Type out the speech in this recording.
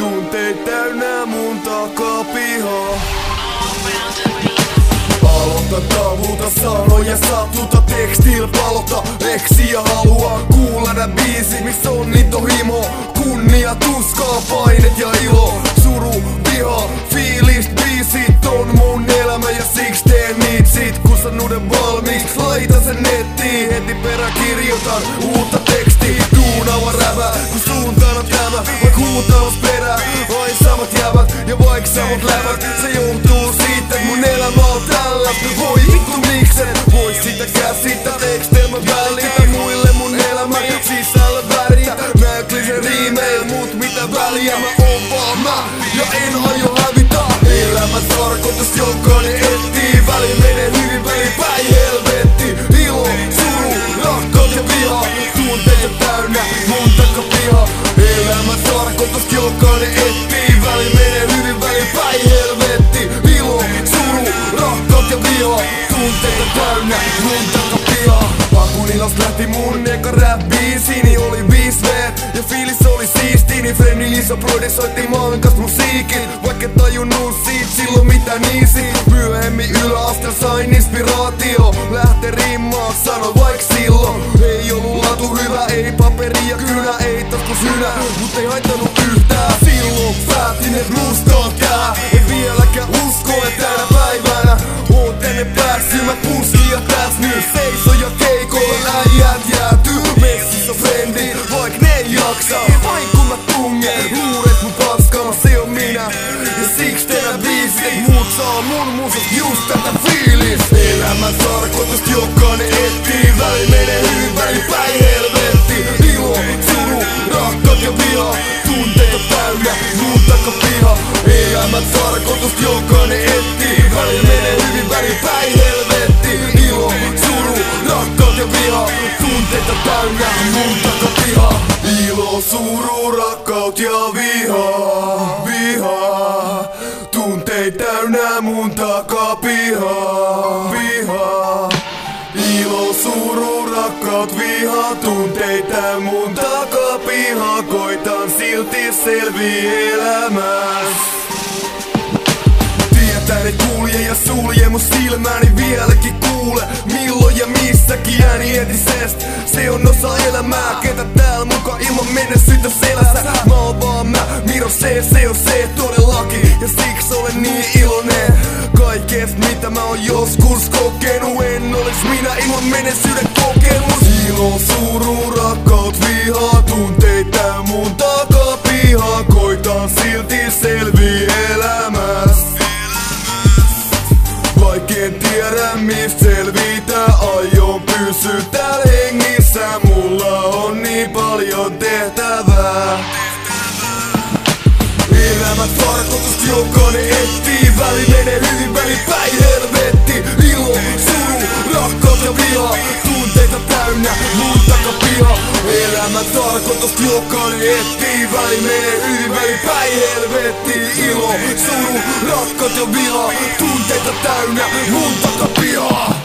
tunteet täynnä mun takapihaa. Aloita tavuta sanoja, satuta tekstiil palota eksiä haluaa kuulla nää biisit, missä on intohimo, kunnia, tuskaa, painet ja ilo. Suru, viha, fiilist, biisit on mun elämä ja siksi teen niit. Sit kun sä nuuden valmiiksi, laita sen nettiin, heti perä kirjoitan uutta tekstiä. Duunava rävä, kun suuntaan on tämä, vaik huutaus perää. Ai samat jävät ja vaik samat lävät, se johtuu siitä, et mun elämä on tällä. Voi vittu miksen, vois sitä käsittää, tekstelmä välitä muille mun elämä sisällä väritä. Nää klise riimeil, mut mitä väliä, mä oon vaan mä ja en aio hävitä. Elämän tarkoitus jokainen etsii, väli menee hyvin, väli päin helvetti. Ilo, suru, rakkaus ja viha, tunteita täynnä mun takapiha. Elämän tarkoitus jokainen etsii, väli menee hyvin, väli päin helvetti. Ilo, suru, rakkaus ja viha, tunteita täynnä mun takapiha. Pakunilas lähti mun eka rap-biisini, oli 5V ja fiilis oli siisti. Niin Frenni Lisa prodisoitti mankas musiikin, vaikka tajunnut siitä silloin mitä niisi. Myöhemmin yläastel sain inspiraatio, lähte rimmaa, sano vaik silloin. Ei ollu laatu hyvä, ei paperi ja kynä, ei taskus hynä, mut ei haittanut yhtään. Silloin päätin et musta on tää, et vieläkään usko et tänä päivänä oon tänne päässyt, mä puskin ja täs nyt seiso ja keikolla äijät jäätyy. Messissä frendi, vaik ne ei jaksa, vain kun mä tungen huuret mun paskana, se on minä. Ja siksi tehdään biisit, et muut saa mun musas just tätä fiilis. Elämän tarkoitus jokainen etsii, väli menee hyvin, väli päin helvetti. Ilo, suru, rakkaus ja viha, tunteita täynnä mun takapiha. Elämän tarkoitus jokainen etsii, väli menee hyvin, väli päin helvetti. Ilo, suru, rakkaus ja viha, tunteita täynnä mun takapiha. Ilo, suru, rakkaut ja viha, viha, tunteita täynnä mun takapiha, viha. Ilo, suru, rakkaut, viha, tunteita mun takapiha. Koitan silti selviä elämässä. Tietäen et kulje ja sulje mun silmäni vieläkin kuule, milloin ja missäkin ääni entisest. Se on osa elämää, ketä täällä muka ilman menneisyyttä selässä. Mä oon vaan mä, Miro se on se todellakin, ja siksi olen niin iloinen kaikesta mitä mä oon joskus kokenut. En olis minä ilman menneisyyden kokemus. Ilo, suru, rakkaut, viha, tunteita mun takapiha. Koitan silti selviä elämässä, vaik en tiedä mistä selvitä. Aion pysyä täällä hengissä, mulla on niin paljon tehtävää. Elämän tarkoitus jokainen etsii, väli menee hyvin, väli päin helvetti. Ilo, suru, rakkaus ja viha, tunteita täynnä mun takapiha. Elämän tarkoitus jokainen etsii, väli menee hyvin, väli päin helvetti. Ilo, suru, rakkaus ja viha, tunteita täynnä mun takapiha.